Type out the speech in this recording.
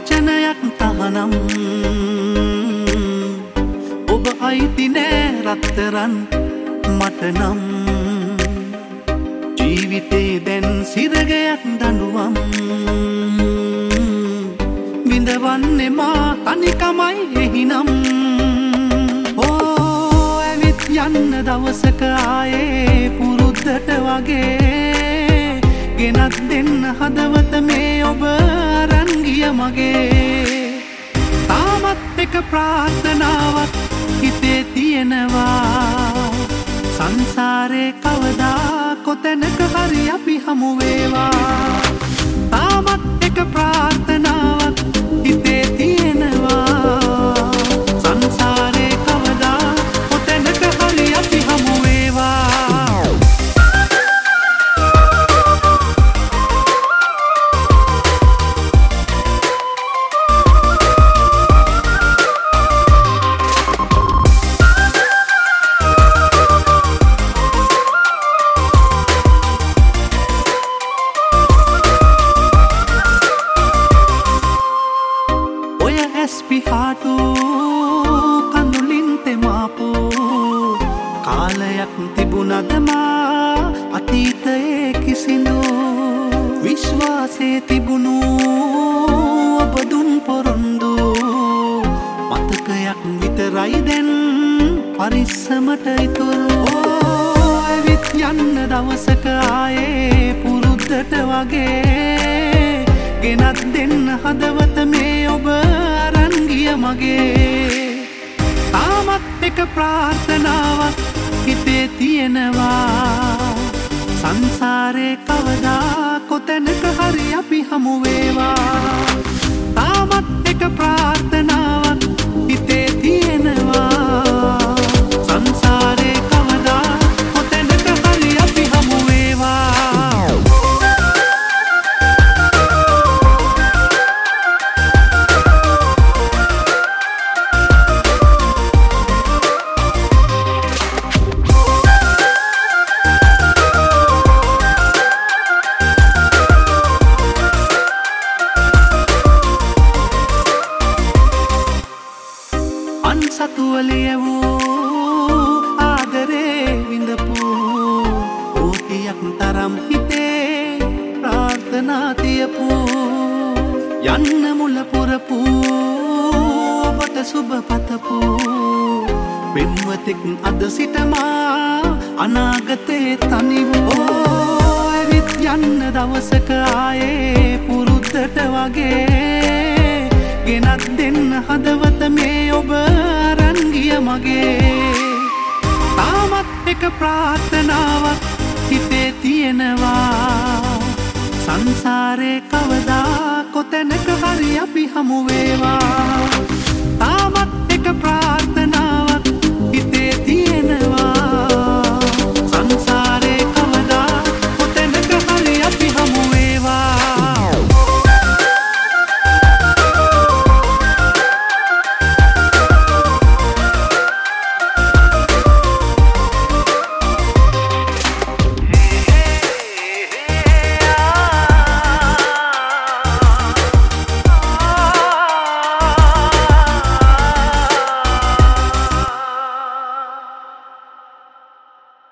වචනයක් තහනම් ඔබ අයිති නෑ රත්තරන් මට නම් ජීවිතේ දැන් සිරගයක් දඬුවම් විඳවන්නේ මා තනිකමයි එහිනම් ඇවිත් යන්න දවසක ආයේ පුරුද්දට වගේ ගෙනත් දෙන්න හදවත මේ ඔබ අරන් ගිය මගේ තාමත් එක ප්‍රාර්ථනාවක් හිතේ තියෙනවා සංසාරේ කවදා කොතැනක හරි අපි හමු වේවා තාමත් එක ප්‍රාර්ථනාවක් හිතේ තියෙනවා සංසාරේ කවදා කොතැනක හරි අපි හමු වේවා පිහාටු කඳුලින් තෙමාපු කාලයක් තිබුණද මා අතීතයේ කිසිදු විශ්වාසයේ තිබුණු ඔබ දුන් පොරොන්දු මතකයක් විතරයි දැන් පරිස්සමට ඉතුරු ඇවිත් යන්න දවසක ආයේ පුරුද්දට වගේ ගෙනත් දෙන්න හදවත මේ ඔබ අරන් ගිය මගේ තාමත් එක ප්‍රාර්ථනාවක් හිතේ තියෙනවා සංසාරේ කවදා කොතැනක හරි අපි හමු වේවා තාමත් එක ප්‍රාර්ථනාවක් හිතේ තියෙනවා සංසාරේ කවදා කොතැනක හරි අපි හමු වේවා සතුවලියවූ ආදරේ විඳපු ඕතියක් තරම් හිතේ ප්‍රාර්ථනා තියපු යන්න මුල පුරපු ඔබට සුබ පතපු පෙන්වතෙක් අද සිටමා අනාගතේ තනි වූ ඇවිත් යන්න දවසක ආයේ පුරුද්දට වගේ ගෙනත් දෙන්න හදවත මේ ඔබ අරන් ගිය මගේ තාමත් එක ප්‍රාර්ථනාවක් හිතේ තියෙනවා සංසාරේ කවදා කොතැනක හරි අපි හමු වේවා